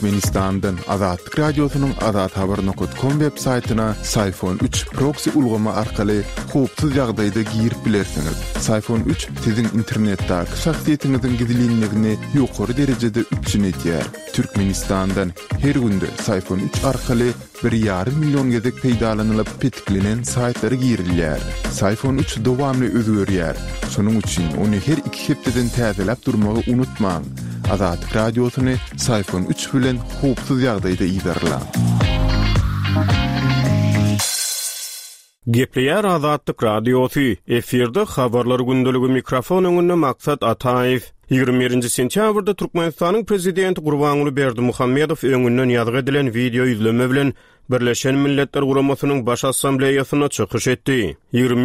Türkmenistan'dan Azatlyk Radiosu'nun azathaber.com web saytına Sayfon 3 proxy ulgama arkaly howpsuz ýagdaýda girip bilersiňiz. Sayfon 3 sizin internetdäki şahsiýetiňiziň gizliligini ýokary derejede üçinetýär. Türkmenistan'dan her günde Sayfon 3 arkaly 1,5 milyon gezek peýdalanylyp petiklenen saytlary girilýär. Sayfon 3 dowamly özgörýär. Şonuň üçin ony her 2 hepdeden täzeläp durmagy unutmaň. Azatlyk Radiosuny Sayfon 3 bilen howpsuz ýagdaýda iýdarlar. Gepleýär Azatlyk Radiosu. Efirde habarlar gündöligi mikrofon öňünde Maksat Ataýew. 21 sentýabrda Türkmenistanyň prezidenti Gurbanuly Berdimuhammedow öňünden ýazgy edilen video ýüzleme bilen Birleşen Milletler Guramasynyň baş assambleýasyna çykyş etdi.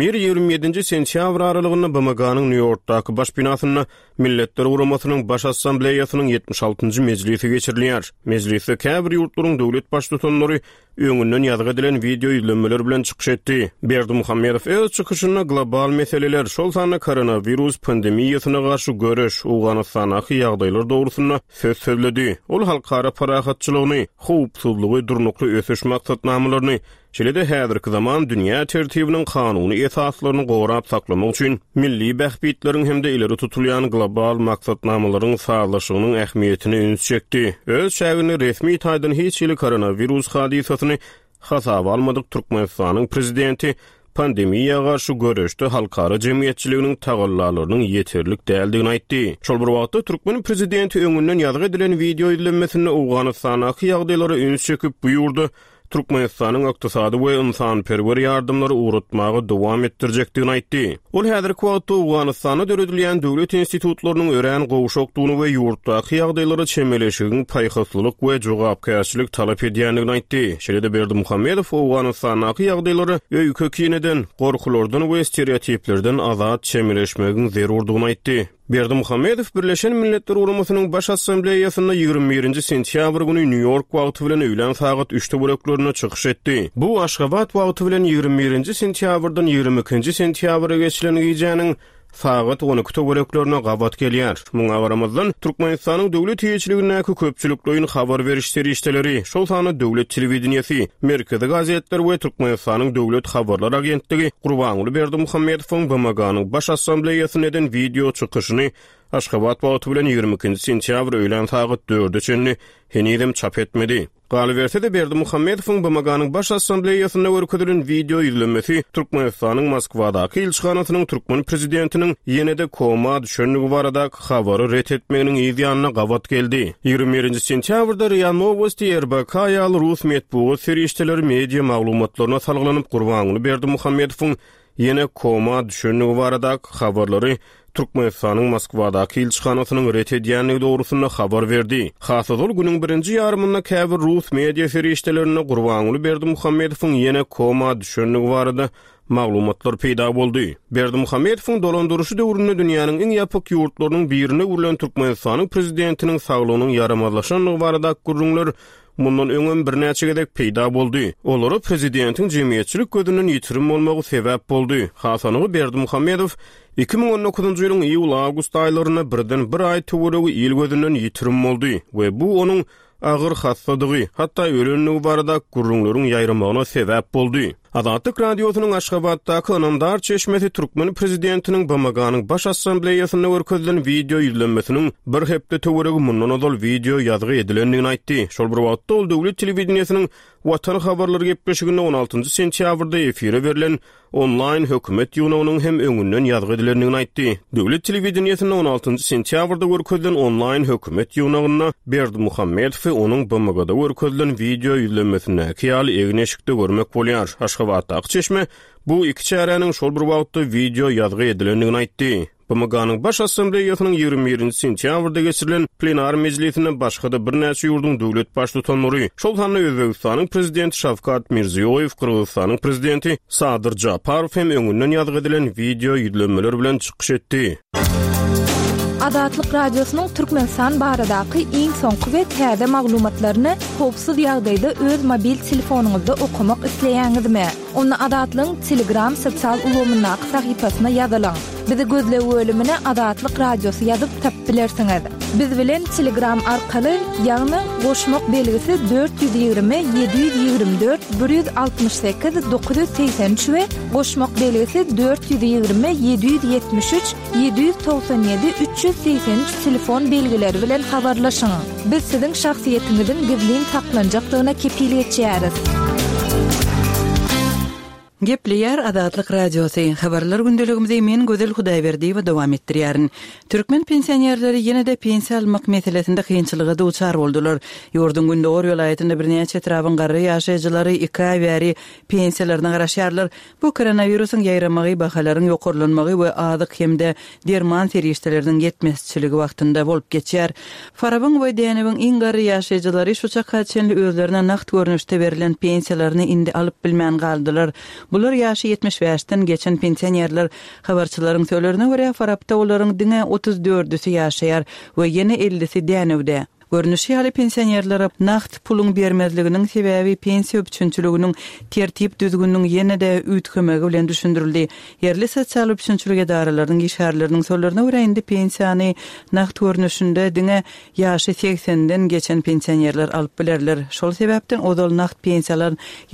21-27 sentýabr aralygynda BMG-nyň New Yorkdaky baş binasyna Milletler Guramasynyň baş assambleýasynyň 76-njy mejlisi geçirilýär. Mejlisde käbir ýurtlaryň döwlet başlyklary öňünden ýazgy edilen video ýüzlemeler bilen çykyş etdi. Berdimuhammedow öz çykyşynda global meseleler, şol sany koronavirus pandemiýasyna garşy göreş, Awganystanaky ýagdaýlar dogrusynda söz söýledi. Ol halkara parahatçylygyny, howpsuzlygy durnukly ösüş maksatnamalaryny, şeýle-de häzirki zaman dünýä tertibiniň kanuny esaslaryny gowrap saklamak üçin milli bähbitleriň hemde ileri tutulýan global maksatnamalaryň sağlaşygynyň ähmiýetini üns çekdi. Öz şägini resmi taýdan hiç ýyly koronavirus hadisasyny hasaba almadyk Türkmenistanyň prezidenti pandemiýa garşy göreşde halkara jemgyýetçiliginiň tagallalarynyň ýeterlik däldigini aýtdy. Şol bir wagtda Türkmen prezidenti öňünden ýazgy edilen video ýüzlemesini Awganystanaky ýagdaýlara üns çekip buýurdy. Türkmenistanyň ykdysady we insanperwer ýardymlary uğratmagy dowam etdirjekdigini aýtdy. Ol häzirki wagtda Awganystana döredilýän döwlet institutlarynyň ören gowşokdugyny we ýurtdaky ýagdaýlara çemeleşigiň paýhaslylyk we jogapkärçilik talap edýändigini aýtdy. Şeýle-de Berdimuhammedow Awganystanaky ýagdaýlary öýkökineden, gorkulardan we stereotiplerden azat çemeleşmegiň zerurdygyny aýtdy. Berdimuhammedow Birleşen Milletler Guramasynyň baş assambleýasyna 21 sentýabr güni New York wagty bilen öýlen saat 3-de böreklerine çykyş etdi. Bu Aşgabat wagty bilen 21 sentýabrdan 22 sentýabra geçilen gijanyň saat 12-de böreklerine gabat gelýär. Muňa baramazdan Türkmenistanyň döwlet ýetirligindäki köpçüliklerin habar berişleri işleri, şol sany döwlet telewizionýasy, Merkezi gazetler we Türkmenistanyň döwlet habarlar agentligi Gurbanuly Berdimuhammedowyň BMG-nyň baş assambleýasyna eden video çykyşyny Aşgabat wagty bilen 22 sentýabr öýlen saat 4-de çenli henidem çap etmedi. Galibertede Berdimuhammedowyň BMG-nyň baş assambleýasyna görkezdilen video ýüzlemesi Türkmenistanyň Moskwadaky ilçkanasynyň Türkmen prezidentiniň ýene-de koma düşenligi barada habary ret etmeginiň ýa-da gabat geldi. 21 sentýabrda RIA Novosti RBK ýaly Rus medeniýet serişdeleri media maglumatlaryna salgylanyp Gurbanuly Berdimuhammedowyň ýene koma düşenligi barada habarlary Türkmenistanyň Moskwadaky ilçkanasynyň ret edýänligi dogrusynda habar berdi. Hasazol günüň birinji ýarymynda käbir Rus media serişdelerine Gurbanuly Berdimuhammedowyň ýene koma düşenligi barada maglumatlar peýda boldy. Berdimuhammedowyň dolandyrşy döwründe dünýäniň iň ýapyk ýurtlarynyň birine urulan Türkmenistanyň prezidentiniň saglygynyň yaramazlaşanlygy barada gurrunlar mundan öňen bir näçe gedek peýda boldy. Olary prezidentiň jemgyýetçilik gözünden ýitirim bolmagy sebäp boldy. Hasanyny Berdimuhammedow 2019-njy ýylyň iýul-awgust aýlaryna birden bir aý töweregi ýyl gözünden ýitirim boldy we bu onuň agyr hastadygy, hatda ölenligi barada gurrunlaryň ýaýramagyna sebäp boldy. Azatlyk Radiosunyň Aşgabatdaky Anamdar çeşmesi Türkmen prezidentiniň BMG-nyň baş assambleýasyna görkezdilen video ýüzlemesiniň bir hepde töweregi mundan ozal video ýazgy edilendigini aýtdy. Şol bir wagtda ol döwlet telewizionýasynyň Watan habarlary gepleşiginde 16 sentýabrda efire berilen online hökümet ýugnawynyň hem öňünden ýazgy edilendigini aýtdy. Döwlet telewizionýasynyň 16 sentýabrda görkezdilen online hökümet ýugnawyna Berdimuhammedow onuň BMG-da görkezdilen video ýüzlemesini ýaly egneşikde görmek bolýar. Aşgabatdaky çeşme bu iki çäräniň şol bir wagtda video ýazgy edilendigini aýtdy. BMG-nyň baş assambleýasynyň 21 sentýabrda geçirilen plenar mejlisinde başga-da bir näçe ýurdun döwlet başlyklary, şol sany Özbegistanyň prezidenti Şawkat Mirziýoýew, Kyrgyzstanyň prezidenti Sadyr Japarow hem öňünden ýazgy edilen video ýüzlemeler bilen çykyş etdi. Azatlyk Radiosunyň Türkmenistan baradaky iň soňky we täze maglumatlaryny howpsuz ýagdaýda öz mobil telefonuňyzda okumak isleýäňizmi? Onu Azatlyň Telegram sosial ulgamynyň sahypasyna ýazylaň. Bizi gözle bölümüne Adatlyk Radiosu yazıp tapbilersiňiz. Biz bilen Telegram arkaly ýagny goşmak belgisi 420 724 168 983 we goşmak belgisi 420 773 797 383 telefon belgileri bilen habarlaşyň. Biz siziň şahsiýetiňizin gizlin saklanjakdygyna kepillik etýäris. Gepleyer Adatlyk Radiosu habarlar gündeligimizde men Gözel Hudaýberdi we dowam etdirýärin. Türkmen pensionerleri ýene-de pensiýa almak meselesinde kynçylyga duçar boldular. Ýurdun Gündöwer ýolaýatynda birnäçe trabyň garry ýaşaýjylary 2 ay bäri pensiýalaryna garaşýarlar. Bu koronawirusyň ýaýramagy, bahalaryň ýokurlanmagy we azyk hemde derman serişdeleriniň ýetmezçiligi wagtynda bolup geçýär. Farabyň we dänebiň iň garry ýaşaýjylary şu çaka çenli özlerine nakt görnüşde berilen pensiýalaryny indi alyp bilmän galdylar. Bular ýaşy 75-den geçen pensionerler habarçylaryň söýlerine görä Farapda olaryň diňe 34-si ýaşaýar we ýene 50-si dänewde. Görnüşi hali pensionerlere nakt pulun bermezliginin sebebi pensiya üçünçülügünün tertip düzgünlüğünün ýene-de üýtgemegi bilen düşündirildi. Yerli sosial üçünçülük edaralarynyň işgärleriniň söýlerine görä indi pensiýany nakt görnüşinde diňe ýaşy 80-den geçen pensionerler alyp bilerler. Şol sebäpden odal nakt pensiýalar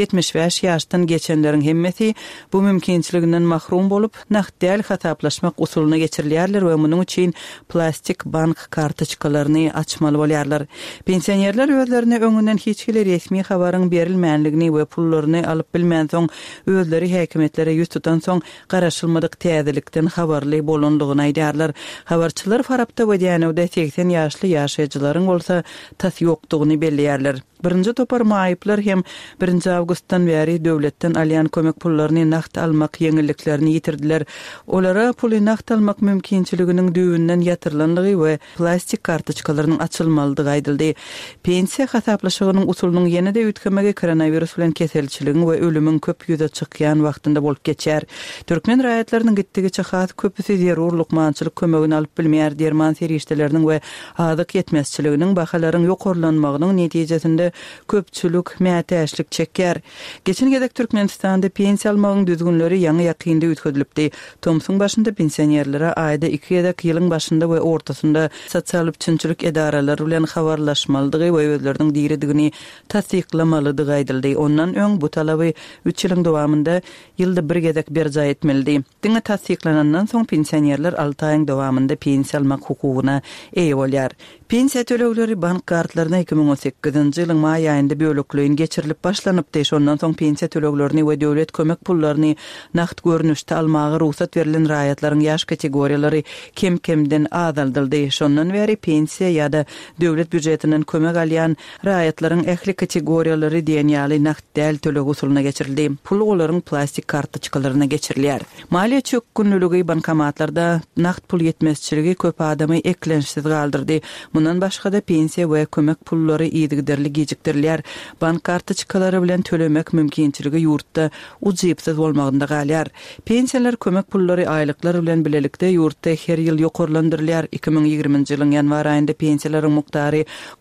75 ýaşdan geçenleriň hemmesi bu mümkinçiliginden mahrum bolup nakt däl hasaplaşmak usulyna geçirilýärler we munyň üçin plastik bank kartoçkalaryny açmaly bolýar. Pensionerler özlerine öňünden hiçbir resmi habaryň berilmänligini we pullaryny alyp bilmän soň özleri häkimetlere ýüz tutan soň garaşylmadyk täzelikden habarly bolandygyny aýdarlar. Habarçylar Farapda we dänewde 80 ýaşly ýaşaýjylaryň bolsa tas ýokdugyny belliýärler. Birinci topar maýyplar hem 1 awgustdan bäri döwletden alýan kömek pullaryny nakt almak ýeňilliklerini ýitirdiler. Olara puly nakt almak mümkinçiliginiň düýünden ýatyrlandygy we plastik kartoçkalarynyň açylmalydygy aýdyldy. Pensiya hasaplaşygynyň usulynyň ýene-de üýtgemegi koronavirus bilen keselçiligiň we ölümüň köp ýüze çykýan wagtynda bolup geçýär. Türkmen raýatlarynyň gitdigi çahat köpüsi zerur lukmançylyk kömegini alyp bilmeýär derman serişdeleriniň we azyk ýetmezçiliginiň bahalaryň ýokurlanmagynyň netijesinde köpçülük mätäşlik çekýär. Geçen gedek Türkmenistanda pensiýa almagyň düzgünleri ýaňy ýakynda üýtgedilipdi. Tomsuň başynda pensionerlere aýda 2 ýedek ýylyň başynda we ortasynda sosial üçünçülük edaralary bilen habarlaşmalydygy we özleriniň diýredigini tasdiklamalydygy aýdyldy. Ondan öň bu talaby 3 ýylyň dowamında ýylda bir gedek berja etmelidi. Diňe tasdiklanandan soň pensionerler 6 aýyň dowamında pensiýa almak hukugyna eýe bolýar. Pensiya tölegleri bank kartlaryna 2018-nji ýylyň maý aýynda bölekleýin geçirilip başlanypdy. Ondan soň pensiya töleglerini we döwlet kömek pullaryny nakt görnüşde almagy ruhsat berilen raýatlaryň ýaş kategoriýalary kem-kemden azaldyldy. Şondan beri pensiya ýa-da döwlet büdjetinden kömek alýan raýatlaryň ähli kategoriýalary diýen ýaly nakt däl töleg usulyna geçirildi. Pul olaryň plastik kartoçkalaryna geçirilýär. Maliýe çökkünlüligi bankomatlarda nakt pul ýetmezçiligi köp adamy eklenşsiz galdyrdy. Mundan başga da pensiya we kömek pullary ýygyderli gecikdirilýär. Bank kartoçkalary bilen tölemek mümkinçiligi ýurtda ujypsyz bolmagynda galýar. Pensiýalar kömek pullary aýlyklar bilen bilelikde ýurtda her ýyl ýokurlandyrylýar. 2020-nji ýylyň ýanwar aýynda pensiýalaryň mukdary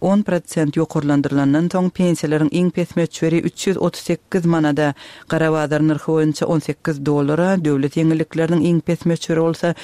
10% ýokurlandyrylandan soň pensiýalaryň iň pes möçberi 338 manada, Garabazar narhy boýunça $18, döwlet ýeňillikleriniň iň pes möçberi bolsa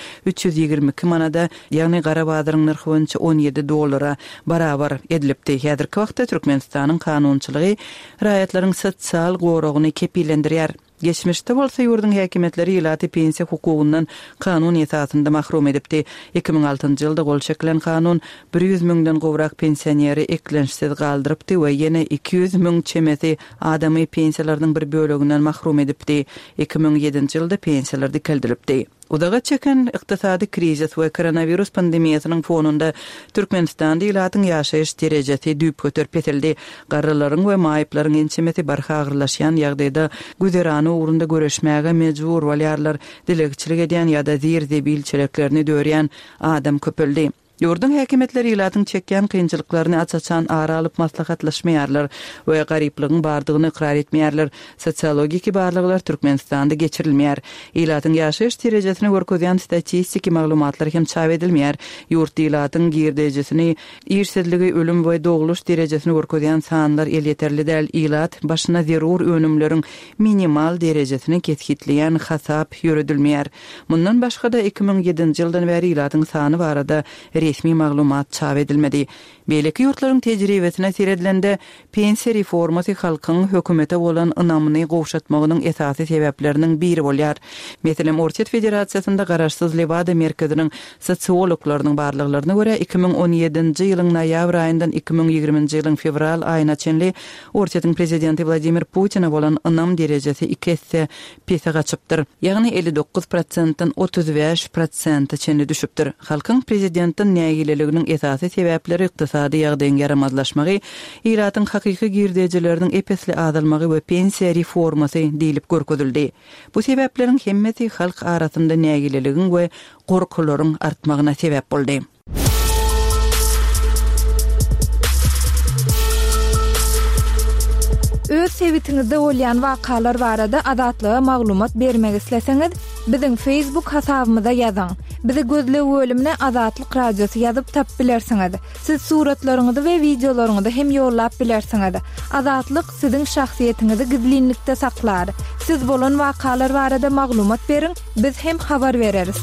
322 manada, ýagny Garabazaryň narhy boýunça $17 barabar edilipdi. Häzirki wagtda Türkmenistanyň kanunçylygy raýatlaryň sosial goragyny kepillendirýär. Geçmişde bolsa ýurdun häkimetleri ýylaty pensiya hukugundan kanun esasynda mahrum edipdi. 2006-njy ýylda gol çekilen kanun 100 000-den gowrak pensioneri eklenşsiz galdyrypdy we ýene 200 000 çemesi adamy pensiýalarynyň bir böleginden mahrum edipdi. 2007-nji ýylda pensiýalar dikildilipdi. Udaga çeken iqtisadi krizis we koronavirus pandemiýasynyň fonunda Türkmenistanda ýylatyň ýaşaýyş derejesi düýp göterip etildi. Garrylaryň we maýyplaryň ençemeti barha agyrlaşýan ýagdaýda güzerany ugrunda göreşmäge mejbur bolýarlar. Dilegçilik edýän ýa-da zir-zebil çeleklerini dörýän adam köpeldi. Ýurdun häkimetleri ýylatyň çekýän kynçylyklaryny açaçan ara alyp maslahatlaşmaýarlar we garyplygyň bardygyny ikrar etmeýärler. Sosiologik barlyglar Türkmenistanda geçirilmeýär. Ýylatyň ýaşaýyş derejesini görkezýän statistik maglumatlar hem çap edilmeýär. Ýurt ýylatyň girdejesini, ýersizligi, ölüm we doguluş derejesini görkezýän sanlar el ýeterli däl. Ýylat başyna zerur önümleriň minimal derejesini ketgitleýän hasap ýürüdilmeýär. Mundan başga da 2007-nji ýyldan bäri ýylatyň sany barada resmi maglumat çap edilmedi. Beýleki ýurtlaryň tejribesine seredilende pensiya reformasy halkyň hökümete bolan ynamyny gowşatmagynyň esasy sebäpleriniň biri bolýar. Meselem Orta Federasiýasynda garaşsyz Lewada merkeziniň sosiologlarynyň barlyklaryna görä 2017-nji ýylyň noýabr aýyndan 2020-nji ýylyň fevral aýyna çenli Ortatyň prezidenti Vladimir Putina bolan ynam derejesi 2 hisse pesaga çypdyr. Ýagny 59%-dan 35% çenli düşüpdir. Halkyň prezidentiň nägileliginiň esasy sebäpleri iqtisady ýagdaýyň yaramazlaşmagy, ýylatyň hakyky girdejeleriniň epesli azalmagy we pensiya reformasy diýilip görkezildi. Bu sebäplerin hemmeti halk arasynda nägileligiň we gorkularyň artmagyna sebäp boldy. Öz sebitiňizde bolýan wakalar barada adatlyga maglumat bermek isleseňiz, biziň Facebook hasabymyza ýazyň. Bizi gözle bölümine Azatlyk Radiosu ýazyp tap bilersiňiz. Siz suratlaryňyzy we videolaryňyzy hem ýollap bilersiňiz. Azatlyk siziň şahsiýetiňizi gizlinlikde saklar. Siz bolan wakalar barada maglumat beriň, biz hem habar bereriz.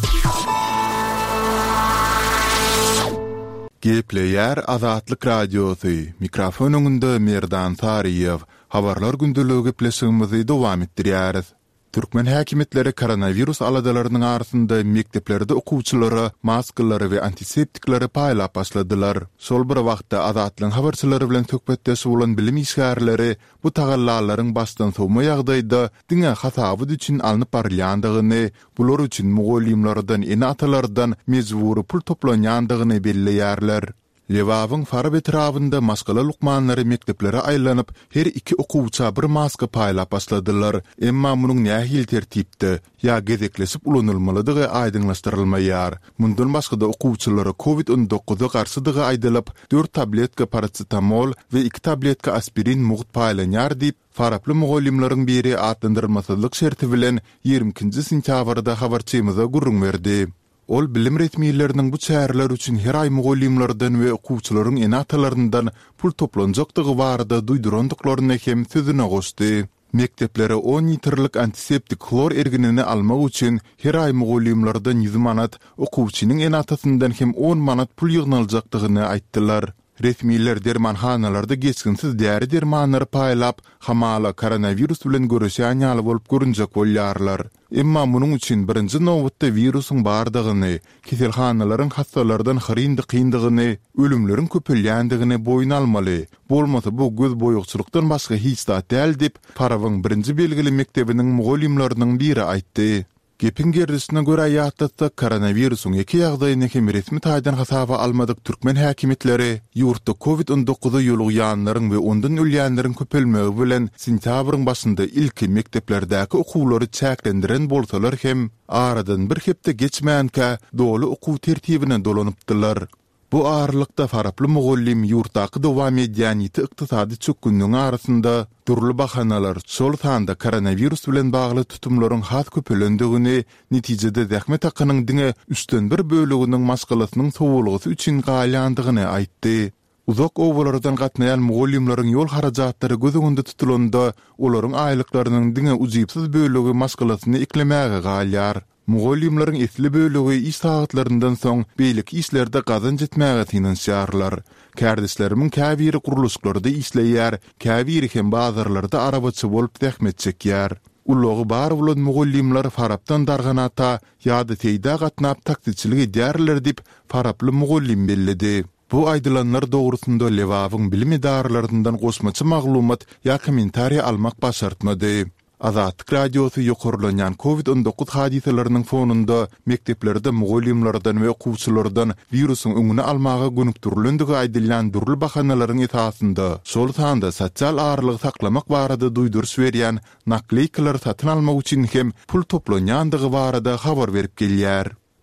Gepleýär Azatlyk Radiosu. Mikrofon öňünde Merdan Tariýew. Habarlar gündüligi gepleşigimizi dowam etdirýäris. Türkmen häkimetleri koronavirus aladalarynyň arasynda mekteplerde okuwçylary maskalary we antiseptikleri paýlap başladylar. Şol bir wagtda Azatlyň habarçylary bilen söhbetdeşip bolan bilim işgärleri bu tagallalaryň başdan sowma ýagdaýda diňe hasaby üçin alnyp barýandygyny, bular üçin mugallimlerden, enatalardan mezburi pul toplanýandygyny belleýärler. Lewawyň Farab etrafynda maskala lukmanlary mekteplere aýlanyp, her iki okuwça bir maska paýlap başladylar. Emma munyň nähil tertipde ýa gezeklesip ulanylmalydygy aýdynlaşdyrylmaýar. Mundan başga da okuwçylary COVID-19 garşydygy aýdylyp, 4 tabletka paracetamol we 2 tabletka aspirin mugt paýlanýar diýip Faraply mugallimlaryň biri atlandyrylmasyzlyk şerti bilen 22-nji sentýabrda habarçymyza gurrun berdi. Ol bilim resmiýetleriniň bu çäreler üçin her aý mugallimlerden we okuwçylaryň enatalaryndan pul toplanjakdygy barada duýdurandyklaryny hem sözüne goşdy. Mekteplere 10 litrlik antiseptik klor erginini almak üçin her aý mugallimlerden 100 manat, okuwçynyň enatasyndan hem 10 manat pul ýygnaljakdygyny aýtdylar. Resmiýetler dermanhanalarda geçkinsiz däri dermanlary paýlap, hamala koronavirus bilen görüşýän ýaly bolup görünjek bolýarlar. Emma munyň üçin birinji nowatda virusyň bardygyny, keselhanalaryň hastalardan kyndygyny, ölümleriň köpelýändigini boýun almaly. Bolmasa bu göz boýukçylykdan başga hiç zat däl diýip Parawyň birinji belgili mektebiniň mugallimlarynyň biri aýtdy. Gepin gerdisine göre ýatdatda koronavirusyň iki ýagdaýyny hem resmi taýdan hasaba almadyk Türkmen häkimetleri ýurtda COVID-19 ýolugýanlaryň we ondan ölýänleriň köpelmegi bilen sentýabryň başynda ilki mekteplerdäki okuwlary çäklendiren bolsalar hem aradan bir hepde geçmänkä dolu okuw tertibine dolanypdylar. Bu ağırlıkta Faraply mugallim ýurtdaky dowam edýän ykdysady çökündiň arasynda turly bahanalar şol sanda koronavirus bilen bagly tutumlaryň has köpelendigini, netijede zähmet hakynyň diňe üstten bir böleginiň maskalasynyň sowulgyzy üçin galýandygyny aýtdy. Uzak owalardan gatnaýan mugallimlaryň ýol harajatlary göz öňünde tutulanda olaryň aýlyklarynyň diňe ujypsyz bölegi maskalasyny iklemäge galýar. Mugallimlaryň esli bölegi iş saatlaryndan soň beýlik işlerde gazanç etmäge tinanşýarlar. Kärdişlerimin käbiri guruluşlarda işleýär, käbiri hem bazarlarda arabaçy bolup zähmet çekýär. Ulogy bar bolan mugallimler Farapdan darganata ýa-da teýda gatnap taktikçilik edýärler diýip Faraply mugallim belledi. Bu aýdylanlar dogrusynda Lewawyň bilim idaralarynyň goşmaçy maglumat ýa kommentariýa almak başartmady. Azatlyk Radiosu ýokurlanýan COVID-19 hadiselerini fonunda mekteplerde mugallimlerden we okuwçylardan virusyň öňüne almaga gönükdirilendigi aýdylýan durly bahanalaryň esasynda şol sanda sosial aýrylygy saklamak barada duýduruş berýän nakleykalar satyn almak üçin hem pul toplanýandygy barada habar berip gelýär.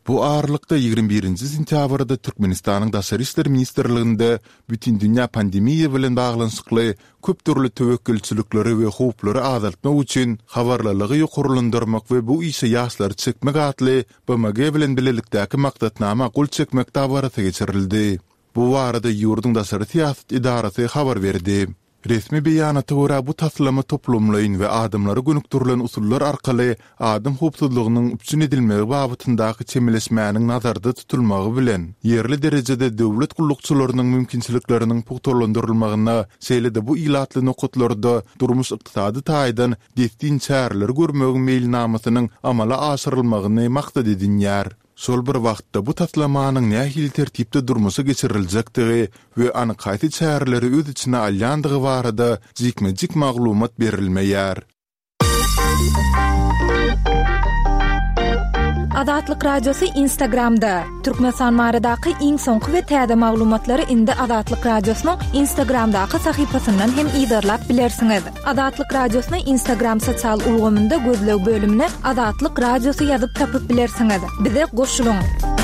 Bu ağırlıkta 21-nji sentýabrda Türkmenistanyň Daşary işler ministrliginde bütün dünýä pandemiýa bilen baglanyşykly köp türlü töwekkülçilikleri we howplary azaltmak üçin habarlalygy ýokurlandyrmak we bu işe ýaşlary çekmek atly BMG bilen bilelikdäki maksatnama gol çekmek dabarata geçirildi. Bu barada ýurdun Daşary siýasat idarasy habar berdi. Resmi beýanaty görä bu taslama toplumlaryň we adamlary gönükdirilen usullar arkaly adam howpsuzlygynyň üçin edilmegi babyndaky çemeleşmäniň nazarda tutulmagy bilen ýerli derejede döwlet gullukçylarynyň mümkinçilikleriniň pugtarlandyrylmagyna şeýle-de bu ilatly nokatlarda durmuş ykdysady taýdan destin çäreler görmegi meýilnamasynyň amala aşyrylmagyny maksat edinýär. Sol bir wagtda bu taslamanyň nähil tertipde durmusy geçiriljekdigi we anyk gaýty çäreleri öz içine alýandygy barada jikme-jik maglumat berilmeýär. Azatlyk radiosu Instagramda. Türkmenistan maradaky iň soňky we täze maglumatlary indi Azatlyk radiosynyň Instagramdaky sahypasyndan hem ýa-da bilersiňiz. Azatlyk radiosynyň Instagram sosial ulgamynda gözleg bölümine Azatlyk radiosu ýazyp tapyp bilersiňiz. Bize goşulyň.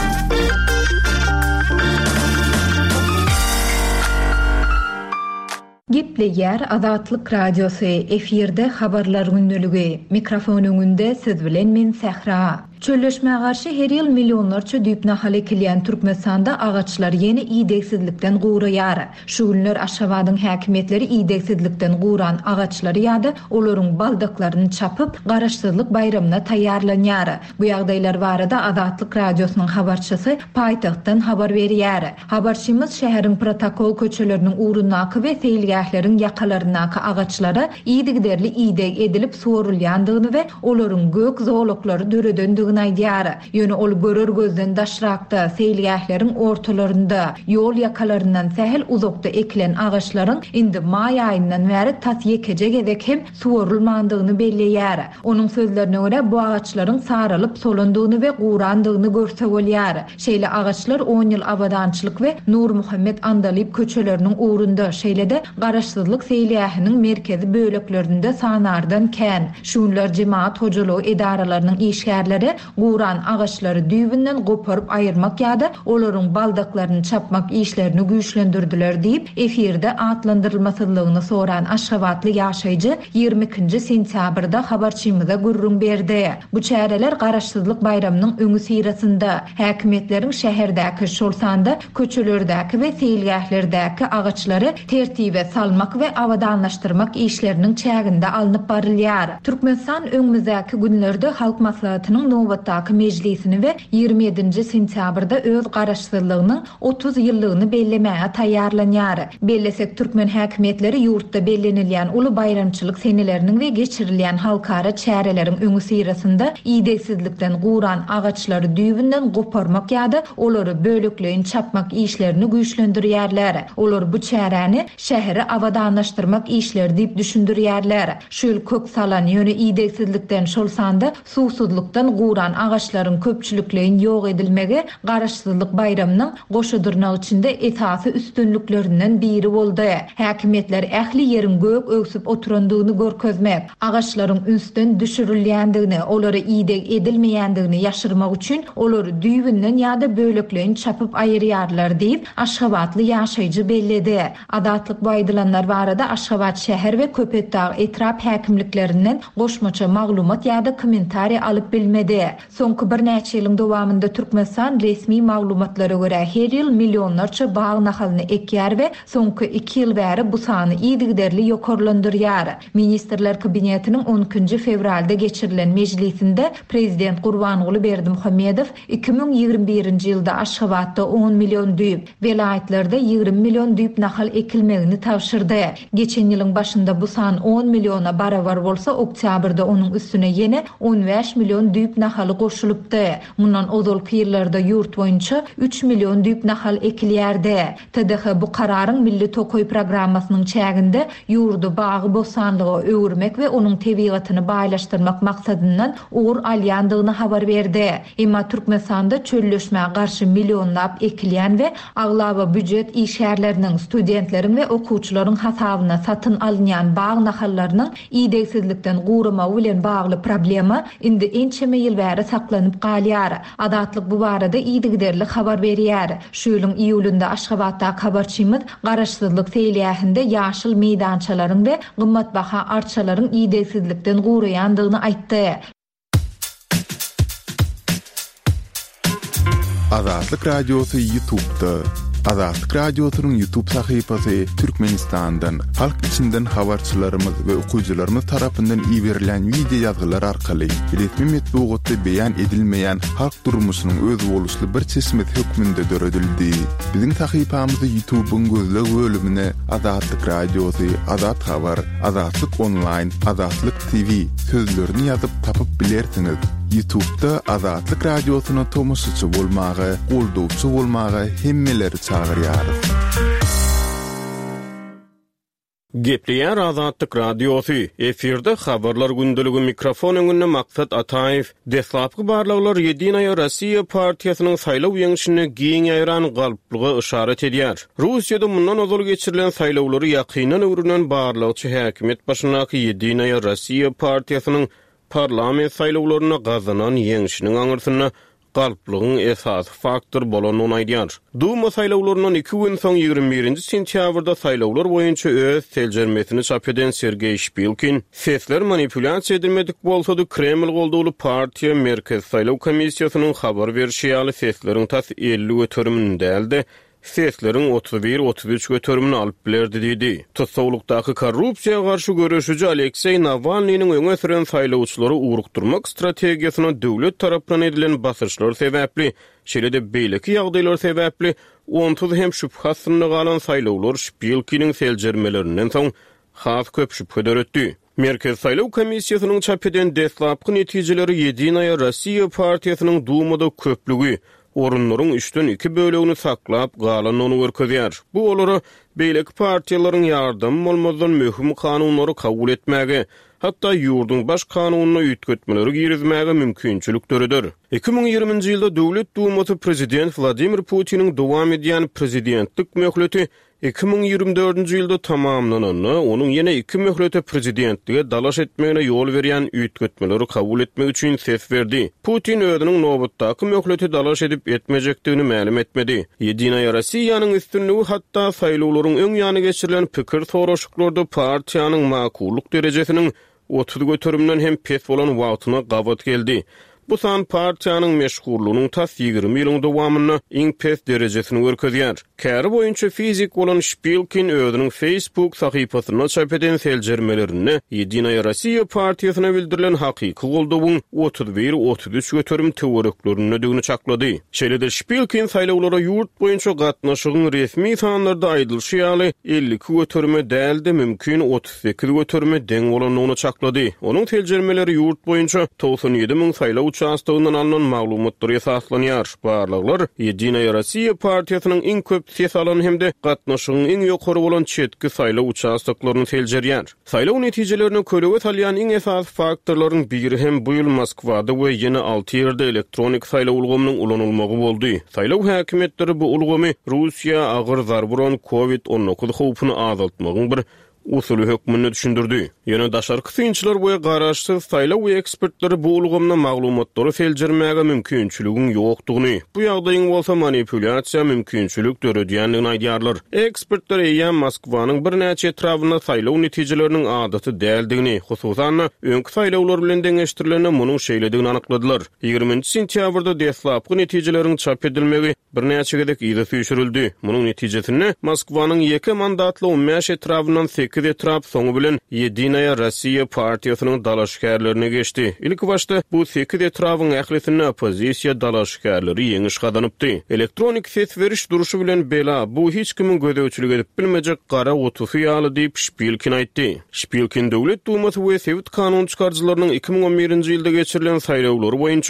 Gepli ýer Azatlyk radiosu efirde habarlar gündüligi. Mikrofon öňünde siz bilen men Sehra. Çölleşmeye karşı her yıl milyonlarca düýp nahal ekilýän Türkmenistanda agaçlar ýene iýdeksizlikden guraýar. Şu günler Aşgabatyň häkimetleri iýdeksizlikden guran agaçlary ýa-da olaryň baldaklaryny çapyp garaşsyzlyk bayramyna taýýarlanýar. Bu ýagdaýlar barada Azatlyk radiosynyň habarçysy paýtagtdan habar berýär. Habarçymyz şäheriň protokol köçeleriniň urunaky we seýilgähleriň ýakalarynaky agaçlara iýdigderli iýdek edilip sorulýandygyny we olaryň gök zowlaklary döredendigi aýdýar. Ýöne ol görür gözden daşrakda seýilgählerin ortalarynda ýol ýakalaryndan sähel uzakda ekilen agaçlaryň indi maý aýyndan bäri tas ýekeje gezek hem suwarylmandygyny belleýär. Onuň sözlerine görä bu agaçlaryň saralyp solandygyny we gurandygyny görsek bolýar. Şeýle agaçlar 10 ýyl abadançylyk we Nur Muhammed Andalyp köçeleriniň uğrunda şeýle-de garaşsyzlyk seýilgähiniň merkezi böleklerinde sanardan kän. Şunlar jemaat hojalygy edaralarynyň işgärleri guran agaçlary düýbünden goparyp aýyrmak ýa-da olaryň baldaklaryny çapmak işlerini güýçlendirdiler diýip efirde atlandyrylmasynlygyny soran Aşgabatly ýaşaýjy 22-nji sentýabrda habarçymyza gurrun berdi. Bu çäreler garaşsyzlyk bayramynyň öňü sirasynda häkimetleriň şäherdäki şolsanda köçelerdäki we seýilgählerdäki agaçlary tertibe salmak we awadanlaşdyrmak işleriniň çäginde alınıp barylýar. Türkmenistan öňümüzdäki günlerde halk maslahatynyň nowatdaky mejlisini we 27-nji sentýabrda öz garaşsyzlygynyň 30 ýyllygyny bellemäge taýýarlanýar. Bellesek türkmen häkimetleri ýurtda bellenilýän uly bayramçylyk seneleriniň we geçirilýän halkara çäreleriň öňü sirasynda iýdeksizlikden guran agaçlary düýbünden goparmak ýa-da olary bölekleýin çapmak işlerini güýçlendirýärler. Olar bu çäreni şäheri awadanlaşdyrmak işleri diýip düşündirýärler. Şol kök salan ýöne iýdeksizlikden şolsanda susuzlukdan guran agaçlaryň köpçülikleýin ýok edilmegi garaşsyzlyk bayramynyň goşudurnak içinde esasy üstünliklerinden biri boldy. Häkimetler ähli ýeriň gök öksüp oturandygyny görkezmek, agaçlaryň üstünden düşürilýändigini, olary iýdek edilmeýändigini ýaşyrmak üçin olary düýbünden ýa-da bölekleýin çapyp aýyrýarlar diýip Aşgabatly ýaşaýjy belledi. Azatlyk baýdylanlar barada Aşgabat şäher we Köpetdağ etrap häkimliklerinden goşmaça maglumat ýa-da kommentariýa alyp bilmedi. Soňky bir näçe ýylyň dowamında Türkmenistan resmi maglumatlara görä her ýyl milyonlarça bağ nahalyny ekýär we soňky 2 ýyl bäri bu sany iýdigderli ýokurlandyrýar. Ministrler kabinetiniň 12-nji fevralda geçirilen mejlisinde Prezident Gurbanuly Berdimuhammedow 2021-nji ýylda Aşgabatda 10 milyon düýp, welaýetlerde 20 milyon düýp nahal ekilmegini tawşyrdy. Geçen ýylyň başynda bu san 10 milyona barabar bolsa, oktýabrda onuň üstüne ýene 15 milyon düýp nahaly goşulypdy. Mundan ozalky ýyllarda ýurt boýunça 3 milyon düýp nahal ekilýärdi. TDH bu kararyň milli tokoy programmasynyň çäginde ýurdu bagy bosanlygy öwürmek we onuň tebigatyny baýlaşdyrmak maksadyndan ugur alýandygyny habar berdi. Emma Türkmenistanda çölleşmäge garşy milyonlap ekilýän we aglaba büdjet işgärleriniň, studentleriň we okuwçylaryň hasabyna satyn alynýan bağ nahallarynyň iýdeksizlikden gurama bilen bagly problema indi ençeme ýyl bäri saklanyp galýar. Adatlyk bu barada ýygyderli habar berýär. Şu ýylyň iýulynda Aşgabatda habarçymyz garaşsyzlyk seýlýähinde ýaşyl meýdançalaryň we gymmatbaha artçalaryň ýygydegsizlikden guraýandygyny aýtdy. Azatlyk Radiosu YouTube'da. Azatlyk Radiosu'nun YouTube sahypasy Türkmenistan'dan, halk içinden habarçylarymyz we okuyjylarymyz tarapyndan iýerilen video ýazgylar arkaly resmi metbuatda beýan edilmeýän halk durmuşynyň öz boluşly bir çeşmet hökmünde döredildi. Biziň sahypamyzy YouTube'un gözleg bölümine Azatlyk Radiosu, Azat Habar, Azatlyk Online, Azatlyk TV sözlerini ýazyp tapyp bilersiňiz. YouTube'da Azatlyk Radiosu'na tomoşçy bolmagy, goldowçy bolmagy hemmeleri çağırýarys. Gepleýär Azatlyk Radiosu. Efirde habarlar gündüligi mikrofon öňünde Maksat Ataýew. Deslapky barlaglar Yedinaya Rossiya partiýasynyň saýlaw ýeňişine giň ýaýran galplygy işaret edýär. Russiýada mundan ozal geçirilen saýlawlary ýakynan öwrünen barlagçy häkimet başyndaky Yedinaya Rossiya partiýasynyň parlament saýlawlaryna gazanan ýeňişiniň aňyrsyna galplygyň esas faktor bolanyny aýdýar. Duma saýlawlarynyň 2 gün soň 21-nji sentýabrda saýlawlar boýunça öz teljermesini çap eden Sergey Shpilkin, sesler manipulyasiýa edilmedik bolsa-da Kreml goldugly partiýa Merkez Saýlaw Komissiýasynyň habar berişi ýaly sesleriň tas 50 götürümini däldi. Sesleriň 31-33 götürümini alyp bilerdi diýdi. Tutsawlykdaky korrupsiýaga garşy görüşüji Aleksey Navalnyň öňe süren saýlawçylary urukturmak strategiýasyna döwlet tarapyndan edilen basyrçlar sebäpli, şeýle-de beýleki ýagdaýlar sebäpli 30 hem şüphasyna galan saýlawlar Shpilkiniň seljermelerinden soň has köp şüphe döretdi. Merkez Saýlaw Komissiýasynyň çap eden deslapky netijeleri Yedinaya Rossiya partiýasynyň Dumada köplügi orunlaryň 3-den 2 bölegini saklap galanyny görkezýär. Bu olary beýleki partiýalaryň ýardam bolmazdan möhüm kanunlary kabul etmäge, hatda ýurdun baş kanunyna ýetgetmeleri girizmäge mümkinçilik döredir. 2020-nji ýylda Döwlet Dumasy prezident Vladimir Putiniň dowam edýän prezidentlik möhleti 2024-nji ýylda tamamlananyny, onuň ýene 2 möhlete prezidentlige dalaş etmegine ýol berýän ýetgetmeleri kabul etmek üçin ses berdi. Putin özüniň nobatdaky möhleti dalaş edip etmejekdigini ma'lum etmedi. Yedinaya Rossiýanyň üstünligi hatda saýlawlaryň öň ýany geçirilen pikir soraşyklarda partiýanyň makulluk derejesiniň 30 götürümden hem pes bolan wagtyna gabat geldi. Bu san partiýanyň meşgullygynyň tas 20 ýylyň dowamyna iň pes derejesini görkezýär. Käri boýunça fizik bolan Shpilkin özüniň Facebook sahypasyna çap eden seljermelerini Yedinaya Rossiya partiýasyna bildirilen hakyky goldowyň 31-33 götürüm töwereklerini döwüni çaklady. Şeýle-de Shpilkin saýlawlara ýurt boýunça gatnaşygyň resmi sanlarda aýdylşy ýaly 52 götürme däldi, mümkin 38 götürme deň bolanyny çaklady. Onuň seljermeleri ýurt boýunça 97 000 saýlaw uçastygyndan alınan maglumatlary esaslanýar. Barlaglar Yedinaya Rossiya partiýasynyň iň köp ses alan hemde gatnaşygyň iň ýokary bolan çetki saýlaw uçastyklaryny teljerýär. Saýlaw netijelerini köleге salýan iň esas faktorlaryň biri hem bu ýyl Moskwada we ýene 6 ýerde elektronik saýlaw ulgamynyň ulanylmagy boldy. Saýlaw häkimetleri bu ulgamy Russiýa agyr zarburan COVID-19 howpuny azaltmagyň bir usuly hökmüni düşündirdi. Ýöne daşarky synçylar boýa garaşsyz saýlaw ekspertleri bu ulgamna maglumatlary seljermäge mümkinçiligiň ýokdugyny, bu ýagdaýyň bolsa manipulyasiýa mümkinçilik döredýändigini aýdýarlar. Ekspertler eýen Moskwanyň bir näçe etrawyna saýlaw netijeleriniň adaty däldigini, hususan öňki saýlawlar bilen deňeşdirilen munyň şeýledigini anykladylar. 20-nji sentýabrda deslapky netijeleriň çap edilmegi bir näçe gedek ýyla süýşürildi. Munyň netijesini Moskwanyň ýeke mandatly 15 etrawyndan 8 etrap soňu bilen Yedinaya Rossiya partiýasynyň dalaşkärlerine geçdi. İlk başda bu 8 etrawyň ählisini opozisiýa dalaşkärleri ýeňiş gazanypdy. Elektronik ses beriş duruşy bilen bela bu hiç kimin gödäwçilik edip bilmejek gara otursy ýaly diýip Shpilkin aýtdy. Shpilkin Döwlet Dumasy we Sowet kanun çykarjylarynyň 2011-nji ýylda geçirilen saýlawlary boýunça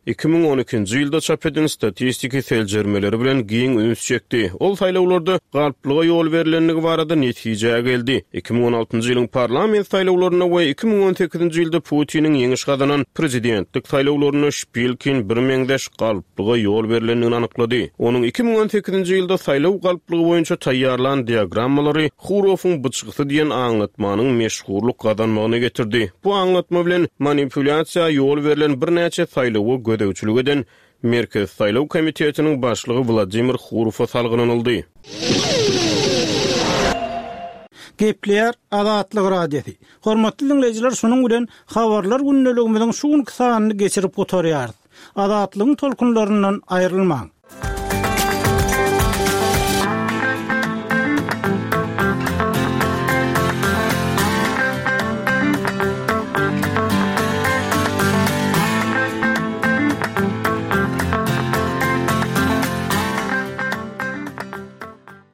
2012-nji ýylda çap edilen statistiki seljermeleri bilen giň üns çekdi. Ol saýlawlarda galplyga ýol berilendigi barada netije geldi. 2016-njy ýylyň parlament saýlawlaryna we 2018-nji ýylda Putiniň ýeňiş gazanan prezidentlik saýlawlaryna şpilkin bir meňdeş galplyga ýol berilendigini anyklady. Onuň 2018-nji ýylda saýlaw galplygy boýunça taýýarlanan diagrammalary Hurowyň bıçgysy diýen aňlatmanyň meşhurluk kazanmagyna getirdi. Bu aňlatma bilen manipulasiýa ýol berilen bir näçe saýlawy gödäwçilik eden Merkez Saýlaw Komitetiniň başlygy Vladimir Hurowa salgynanyldy. Gepler Azatlyk radiosi. Hormatly dinleyijiler, şonuň bilen habarlar gündeligimiziň şuň kysanyny geçirip oturýar. Azatlygyň tolkunlaryndan aýrylmaň.